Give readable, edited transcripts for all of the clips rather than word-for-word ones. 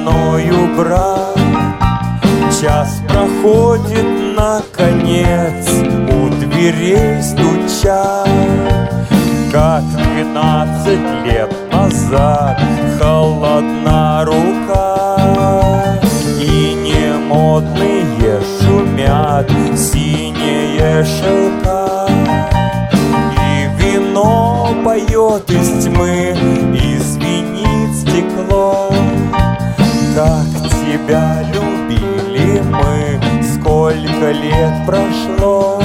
мною, брат. Час проходит, наконец, у дверей стуча, как 12 лет назад холодна рука, и немодные шумят синие шелка, и вино поет из тьмы, и звенит стекло. Как тебя любили мы, сколько лет прошло.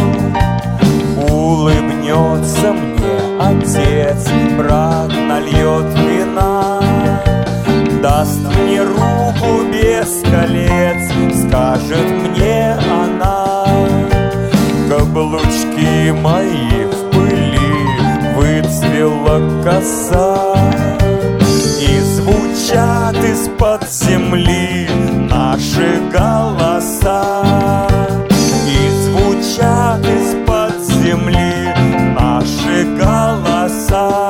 Улыбнется мне отец, брат нальет вина, даст мне руку без колец, скажет мне она: каблучки мои в пыли, выцвела коса, и звучат из-под земли наши голоса, и звучат из-под земли наши голоса.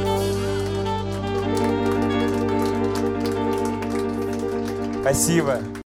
Спасибо.